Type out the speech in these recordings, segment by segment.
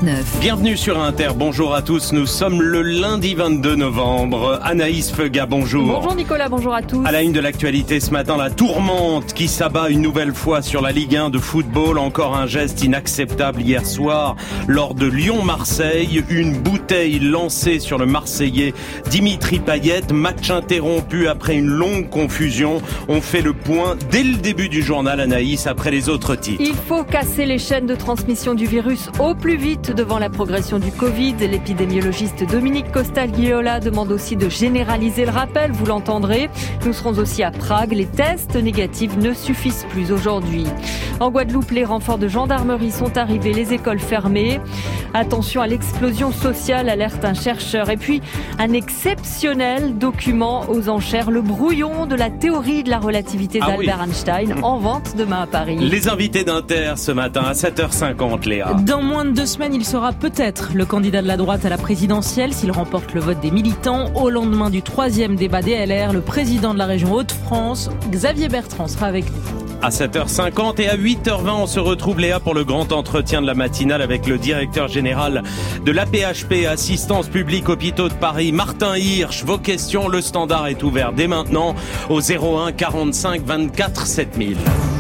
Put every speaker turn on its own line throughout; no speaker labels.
39.
Bienvenue sur Inter, bonjour à tous, nous sommes le lundi 22 novembre. Anaïs Feuga, bonjour.
Bonjour Nicolas, bonjour à tous.
À la une de l'actualité ce matin, la tourmente qui s'abat une nouvelle fois sur la Ligue 1 de football. Encore un geste inacceptable hier soir lors de Lyon-Marseille. Une bouteille lancée sur le Marseillais Dimitri Payet. Match interrompu après une longue confusion. On fait le point dès le début du journal, Anaïs, après les autres titres.
Il faut casser les chaînes de transmission du virus au plus vite devant la progression du Covid. L'épidémiologiste Dominique Costal-Guiola demande aussi de généraliser le rappel, vous l'entendrez. Nous serons aussi à Prague. Les tests négatifs ne suffisent plus aujourd'hui. En Guadeloupe, les renforts de gendarmerie sont arrivés, les écoles fermées. Attention à l'explosion sociale, alerte un chercheur. Et puis, un exceptionnel document aux enchères, le brouillon de la théorie de la relativité d'Albert Einstein, en vente demain à Paris.
Les invités d'Inter ce matin à 7h50, Léa.
Dans moins de 2 semaines, il sera peut-être le candidat de la droite à la présidentielle s'il remporte le vote des militants. Au lendemain du 3e débat des LR, le président de la région Hauts-de-France, Xavier Bertrand, sera avec nous.
À 7h50 et à 8h20, on se retrouve, Léa, pour le grand entretien de la matinale avec le directeur général de l'AP-HP, Assistance publique hôpitaux de Paris, Martin Hirsch. Vos questions, le standard est ouvert dès maintenant au 01 45 24 7000.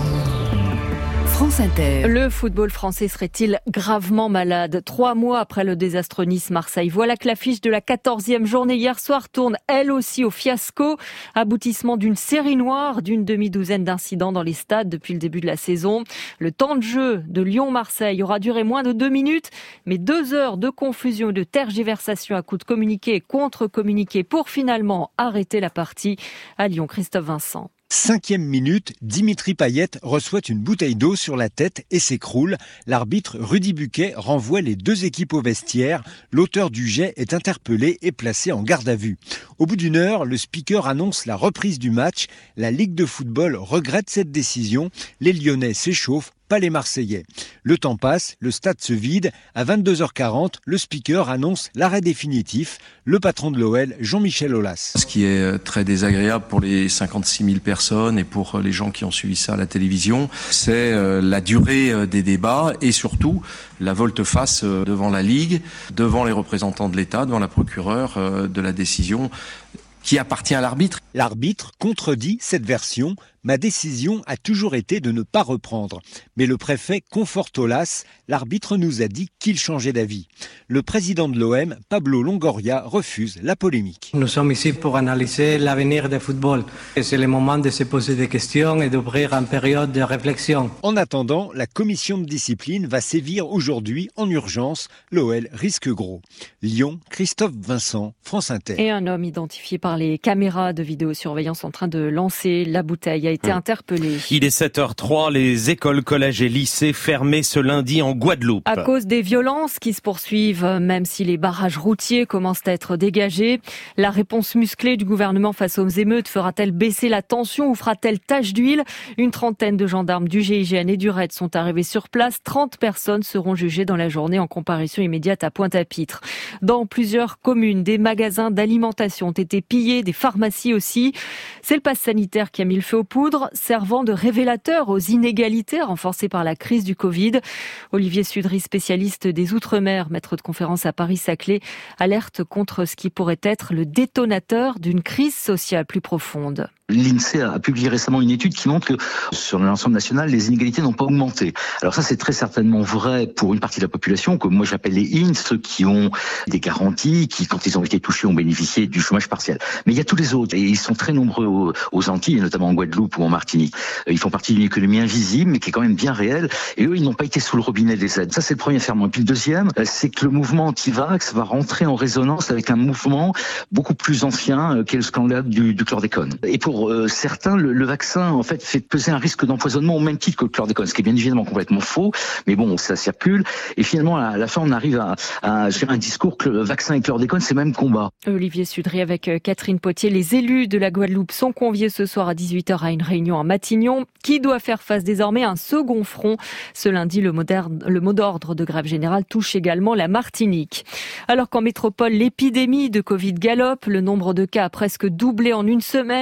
France Inter.
Le football français serait-il gravement malade 3 mois après le désastre Nice-Marseille. Voilà que l'affiche de la 14e journée hier soir tourne elle aussi au fiasco. Aboutissement d'une série noire d'une demi-douzaine d'incidents dans les stades depuis le début de la saison. Le temps de jeu de Lyon-Marseille aura duré moins de 2 minutes, mais 2 heures de confusion et de tergiversation à coups de communiqué et contre-communiqué pour finalement arrêter la partie. À Lyon, Christophe Vincent.
5e minute, Dimitri Payet reçoit une bouteille d'eau sur la tête et s'écroule. L'arbitre Rudy Buquet renvoie les 2 équipes au vestiaire. L'auteur du jet est interpellé et placé en garde à vue. Au bout d'1 heure, le speaker annonce la reprise du match. La Ligue de football regrette cette décision. Les Lyonnais s'échauffent, pas les Marseillais. Le temps passe, le stade se vide. À 22h40, le speaker annonce l'arrêt définitif. Le patron de l'OL, Jean-Michel Aulas.
Ce qui est très désagréable pour les 56 000 personnes et pour les gens qui ont suivi ça à la télévision, c'est la durée des débats et surtout la volte-face devant la Ligue, devant les représentants de l'État, devant la procureure de la décision qui appartient à l'arbitre.
L'arbitre contredit cette version. Ma décision a toujours été de ne pas reprendre. Mais le préfet conforte Aulas. L'arbitre nous a dit qu'il changeait d'avis. Le président de l'OM, Pablo Longoria, refuse la polémique.
Nous sommes ici pour analyser l'avenir du football. Et c'est le moment de se poser des questions et d'ouvrir une période de réflexion.
En attendant, la commission de discipline va sévir aujourd'hui en urgence. L'OL risque gros. Lyon, Christophe Vincent, France Inter.
Et un homme identifié par les caméras de vidéosurveillance en train de lancer la bouteille a été interpellé.
Il est 7h03, les écoles, collèges et lycées fermés ce lundi en Guadeloupe.
À cause des violences qui se poursuivent, même si les barrages routiers commencent à être dégagés, la réponse musclée du gouvernement face aux émeutes fera-t-elle baisser la tension ou fera-t-elle tache d'huile ? Une trentaine de gendarmes du GIGN et du RAID sont arrivés sur place. 30 personnes seront jugées dans la journée en comparution immédiate à Pointe-à-Pitre. Dans plusieurs communes, des magasins d'alimentation ont été pillés, des pharmacies aussi. C'est le pass sanitaire qui a mis le feu aux poudres, servant de révélateur aux inégalités renforcées par la crise du Covid. Olivier Sudry, spécialiste des Outre-mer, maître de conférence à Paris-Saclay, alerte contre ce qui pourrait être le détonateur d'une crise sociale plus profonde.
L'INSEE a publié récemment une étude qui montre que sur l'ensemble national, les inégalités n'ont pas augmenté. Alors ça, c'est très certainement vrai pour une partie de la population, que moi j'appelle les IN, ceux qui ont des garanties, qui, quand ils ont été touchés, ont bénéficié du chômage partiel. Mais il y a tous les autres, et ils sont très nombreux aux Antilles, et notamment en Guadeloupe ou en Martinique. Ils font partie d'une économie invisible, mais qui est quand même bien réelle, et eux, ils n'ont pas été sous le robinet des aides. Ça, c'est le premier ferment. Et puis le deuxième, c'est que le mouvement anti-vax va rentrer en résonance avec un mouvement beaucoup plus ancien qu'est le scandale du chlordécone. Et pour certains, le vaccin en fait peser un risque d'empoisonnement au même titre que le chlordécone, ce qui est bien évidemment complètement faux, mais bon, ça circule. Et finalement, à la fin, on arrive à faire un discours que le vaccin et le chlordécone, c'est le même combat.
Olivier Sudry avec Catherine Potier. Les élus de la Guadeloupe sont conviés ce soir à 18h à une réunion à Matignon, qui doit faire face désormais à un second front. Ce lundi, le mot d'ordre de grève générale touche également la Martinique. Alors qu'en métropole, l'épidémie de Covid galope, le nombre de cas a presque doublé en une semaine.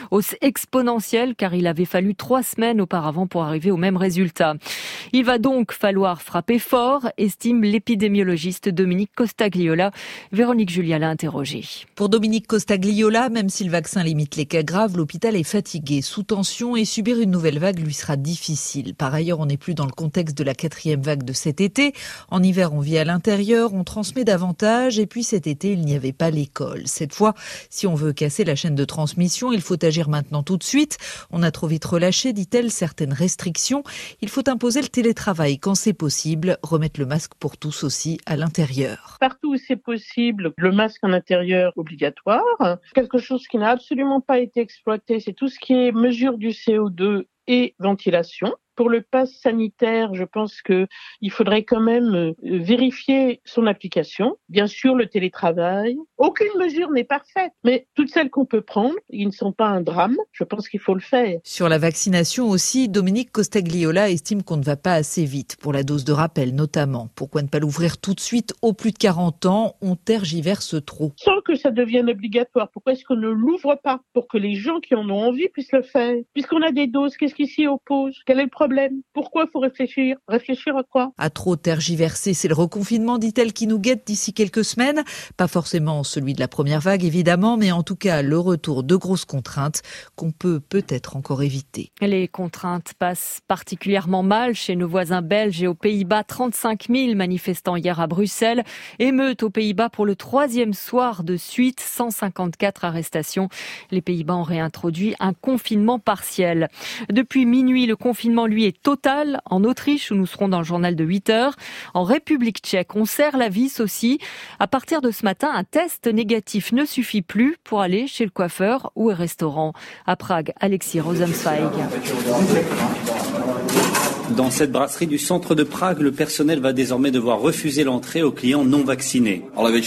Hausse exponentielle car il avait fallu 3 semaines auparavant pour arriver au même résultat. Il va donc falloir frapper fort, estime l'épidémiologiste Dominique Costagliola. Véronique Julia l'a interrogé.
Pour Dominique Costagliola, même si le vaccin limite les cas graves, l'hôpital est fatigué, sous tension et subir une nouvelle vague lui sera difficile. Par ailleurs, on n'est plus dans le contexte de la 4e vague de cet été. En hiver, on vit à l'intérieur, on transmet davantage et puis cet été, il n'y avait pas l'école. Cette fois, si on veut casser la chaîne de transmission, il faut agir maintenant tout de suite. On a trop vite relâché, dit-elle, certaines restrictions. Il faut imposer le télétravail quand c'est possible, remettre le masque pour tous aussi à l'intérieur.
Partout où c'est possible, le masque en intérieur obligatoire. Quelque chose qui n'a absolument pas été exploité, c'est tout ce qui est mesure du CO2 et ventilation. Pour le pass sanitaire, je pense qu'il faudrait quand même vérifier son application. Bien sûr, le télétravail. Aucune mesure n'est parfaite, mais toutes celles qu'on peut prendre, ils ne sont pas un drame. Je pense qu'il faut le faire.
Sur la vaccination aussi, Dominique Costagliola estime qu'on ne va pas assez vite, pour la dose de rappel notamment. Pourquoi ne pas l'ouvrir tout de suite aux plus de 40 ans ? On tergiverse trop.
Sans que ça devienne obligatoire, pourquoi est-ce qu'on ne l'ouvre pas pour que les gens qui en ont envie puissent le faire ? Puisqu'on a des doses, qu'est-ce qui s'y oppose ? Quel est le problème ? Pourquoi il faut réfléchir ? Réfléchir à quoi ?
À trop tergiverser, c'est le reconfinement, dit-elle, qui nous guette d'ici quelques semaines. Pas forcément celui de la première vague, évidemment, mais en tout cas le retour de grosses contraintes qu'on peut peut-être encore éviter.
Les contraintes passent particulièrement mal chez nos voisins belges et aux Pays-Bas. 35 000 manifestants hier à Bruxelles. Émeute aux Pays-Bas pour le 3e soir de suite. 154 arrestations. Les Pays-Bas ont réintroduit un confinement partiel. Depuis minuit, le confinement, lui, est total. En Autriche, où nous serons dans le journal de 8h. En République tchèque, on serre la vis aussi. À partir de ce matin, un test négatif ne suffit plus pour aller chez le coiffeur ou au restaurant. À Prague, Alexis Rosenzweig.
Dans cette brasserie du centre de Prague, le personnel va désormais devoir refuser l'entrée aux clients non vaccinés.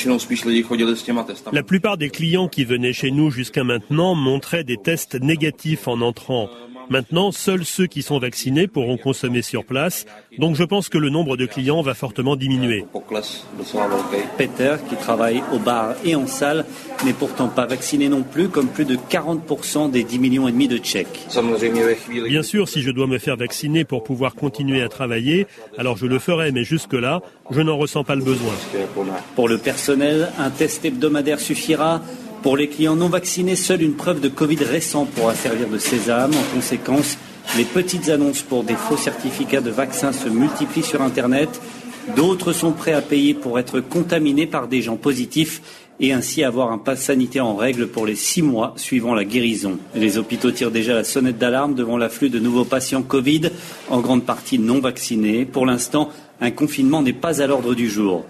La plupart des clients qui venaient chez nous jusqu'à maintenant montraient des tests négatifs en entrant. Maintenant, seuls ceux qui sont vaccinés pourront consommer sur place. Donc je pense que le nombre de clients va fortement diminuer.
Peter, qui travaille au bar et en salle, n'est pourtant pas vacciné non plus, comme plus de 40% des 10,5 millions de Tchèques.
Bien sûr, si je dois me faire vacciner pour pouvoir continuer à travailler, alors je le ferai, mais jusque-là, je n'en ressens pas le besoin.
Pour le personnel, un test hebdomadaire suffira. Pour les clients non vaccinés, seule une preuve de Covid récent pourra servir de sésame. En conséquence, les petites annonces pour des faux certificats de vaccin se multiplient sur Internet. D'autres sont prêts à payer pour être contaminés par des gens positifs et ainsi avoir un pass sanitaire en règle pour les 6 mois suivant la guérison. Les hôpitaux tirent déjà la sonnette d'alarme devant l'afflux de nouveaux patients Covid, en grande partie non vaccinés. Pour l'instant, un confinement n'est pas à l'ordre du jour.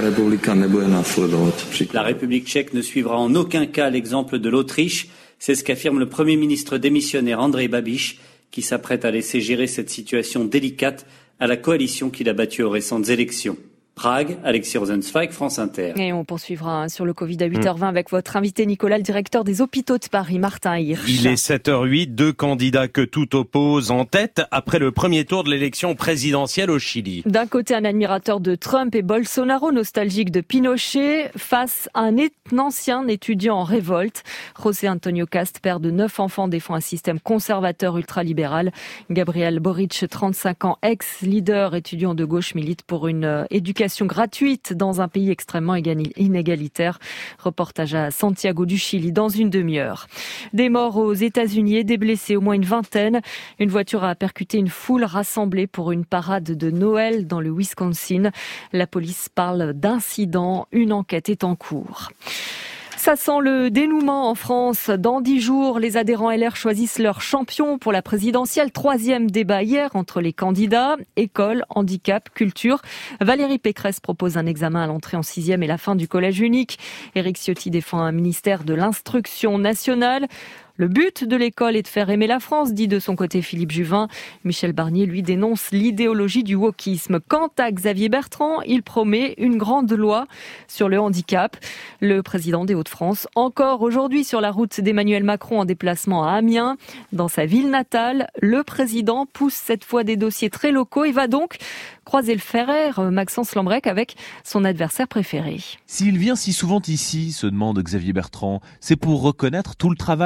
La République tchèque ne suivra en aucun cas l'exemple de l'Autriche. C'est ce qu'affirme le Premier ministre démissionnaire Andrej Babiš, qui s'apprête à laisser gérer cette situation délicate à la coalition qu'il a battue aux récentes élections. Prague, Alexis Rosenzweig, France Inter.
Et on poursuivra sur le Covid à 8h20 avec votre invité Nicolas, le directeur des hôpitaux de Paris, Martin Hirsch.
Il est 7h08, 2 candidats que tout oppose en tête après le premier tour de l'élection présidentielle au Chili.
D'un côté, un admirateur de Trump et Bolsonaro, nostalgique de Pinochet, face à un ancien étudiant en révolte. José Antonio Cast, père de 9 enfants, défend un système conservateur ultralibéral. Gabriel Boric, 35 ans, ex-leader étudiant de gauche, milite pour une éducation gratuite dans un pays extrêmement inégalitaire. Reportage à Santiago du Chili dans une demi-heure. Des morts aux États-Unis et des blessés, au moins une vingtaine. Une voiture a percuté une foule rassemblée pour une parade de Noël dans le Wisconsin. La police parle d'incident. Une enquête est en cours. Ça sent le dénouement en France. Dans 10 jours, les adhérents LR choisissent leur champion pour la présidentielle. 3e débat hier entre les candidats. École, handicap, culture. Valérie Pécresse propose un examen à l'entrée en 6e et la fin du collège unique. Éric Ciotti défend un ministère de l'instruction nationale. Le but de l'école est de faire aimer la France, dit de son côté Philippe Juvin. Michel Barnier, lui, dénonce l'idéologie du wokisme. Quant à Xavier Bertrand, il promet une grande loi sur le handicap. Le président des Hauts-de-France, encore aujourd'hui sur la route d'Emmanuel Macron en déplacement à Amiens. Dans sa ville natale, le président pousse cette fois des dossiers très locaux et va donc croiser le fer, Maxence Lambrec, avec son adversaire préféré.
S'il vient si souvent ici, se demande Xavier Bertrand, c'est pour reconnaître tout le travail du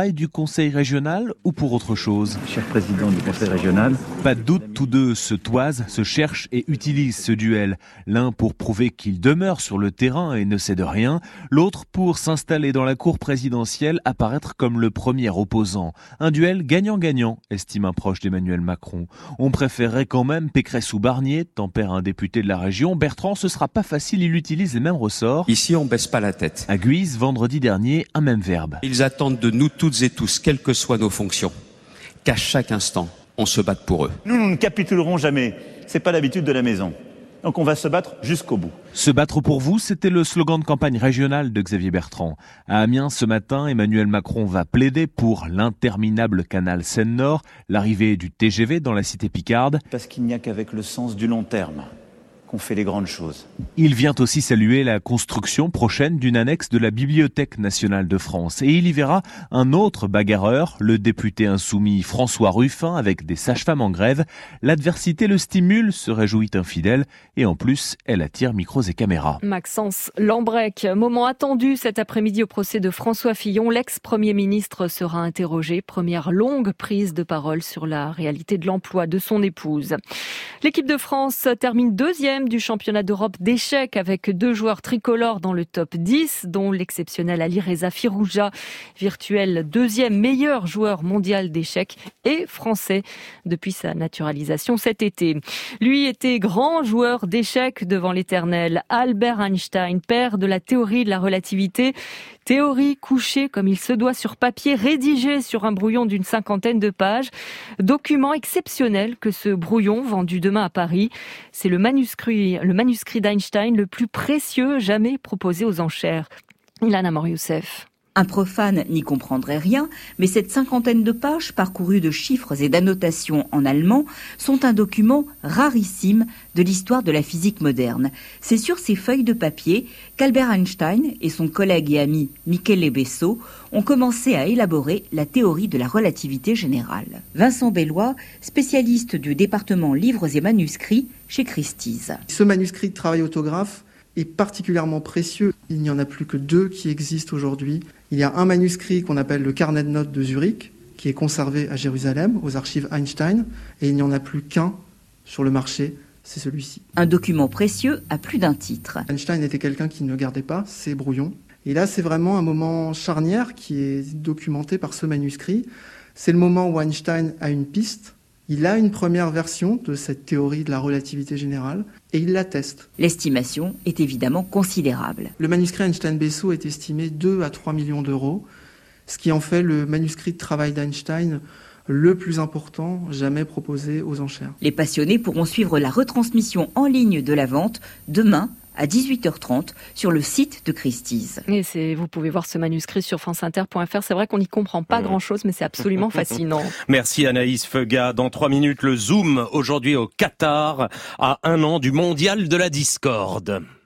conseil régional ou pour autre chose ?
Cher président du conseil régional.
Pas de doute, tous deux se toisent, se cherchent et utilisent ce duel. L'un pour prouver qu'il demeure sur le terrain et ne cède rien, l'autre pour s'installer dans la cour présidentielle, apparaître comme le premier opposant. Un duel gagnant-gagnant, estime un proche d'Emmanuel Macron. On préférerait quand même Pécresse ou Barnier, tempère un député de la région. Bertrand, ce sera pas facile, il utilise les mêmes ressorts.
Ici, on baisse pas la tête.
À Guise, vendredi dernier, un même verbe.
Ils attendent de nous toutes et tous, quelles que soient nos fonctions, qu'à chaque instant, on se batte pour eux.
Nous ne capitulerons jamais. C'est pas l'habitude de la maison. Donc on va se battre jusqu'au bout.
Se battre pour vous, c'était le slogan de campagne régionale de Xavier Bertrand. À Amiens, ce matin, Emmanuel Macron va plaider pour l'interminable canal Seine-Nord, l'arrivée du TGV dans la cité picarde.
Parce qu'il n'y a qu'avec le sens du long terme qu'on fait les grandes choses.
Il vient aussi saluer la construction prochaine d'une annexe de la Bibliothèque nationale de France. Et il y verra un autre bagarreur, le député insoumis François Ruffin, avec des sages-femmes en grève. L'adversité le stimule, se réjouit un fidèle, et en plus, elle attire micros et caméras.
Maxence Lambrec, moment attendu cet après-midi au procès de François Fillon. L'ex-premier ministre sera interrogé. Première longue prise de parole sur la réalité de l'emploi de son épouse. L'équipe de France termine deuxième du championnat d'Europe d'échecs avec 2 joueurs tricolores dans le top 10, dont l'exceptionnel Alireza Firouzja, virtuel 2e meilleur joueur mondial d'échecs et français depuis sa naturalisation cet été. Lui était grand joueur d'échecs devant l'éternel Albert Einstein, père de la théorie de la relativité. Théorie couchée comme il se doit sur papier, rédigée sur un brouillon d'une 50aine de pages. Document exceptionnel que ce brouillon, vendu demain à Paris. C'est le manuscrit d'Einstein le plus précieux jamais proposé aux enchères. Ilana Mor-Youssef.
Un profane n'y comprendrait rien, mais cette 50aine de pages parcourues de chiffres et d'annotations en allemand sont un document rarissime de l'histoire de la physique moderne. C'est sur ces feuilles de papier qu'Albert Einstein et son collègue et ami Michele Besso ont commencé à élaborer la théorie de la relativité générale. Vincent Bellois, spécialiste du département livres et manuscrits chez Christie's.
Ce manuscrit de travail autographe est particulièrement précieux. Il n'y en a plus que 2 qui existent aujourd'hui. Il y a un manuscrit qu'on appelle le carnet de notes de Zurich, qui est conservé à Jérusalem, aux archives Einstein, et il n'y en a plus qu'un sur le marché, c'est celui-ci.
Un document précieux à plus d'un titre.
Einstein était quelqu'un qui ne gardait pas ses brouillons. Et là, c'est vraiment un moment charnière qui est documenté par ce manuscrit. C'est le moment où Einstein a une piste. Il a une première version de cette théorie de la relativité générale et il la teste.
L'estimation est évidemment considérable.
Le manuscrit Einstein-Besso est estimé 2 à 3 millions d'euros, ce qui en fait le manuscrit de travail d'Einstein le plus important jamais proposé aux enchères.
Les passionnés pourront suivre la retransmission en ligne de la vente demain à 18h30 sur le site de Christie's.
Et vous pouvez voir ce manuscrit sur franceinter.fr. C'est vrai qu'on n'y comprend pas grand-chose, mais c'est absolument fascinant.
Merci Anaïs Feuga. Dans 3 minutes, le Zoom, aujourd'hui au Qatar, à 1 an du mondial de la discorde.